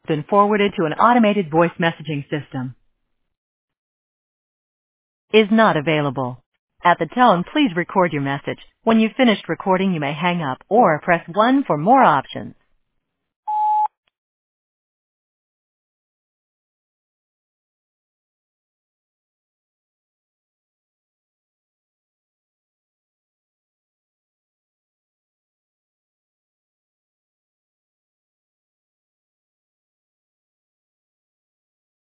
Been forwarded to an automated voice messaging system. Is not available. At the tone, please record your message. When you've finished recording, you may hang up or press 1 for more options.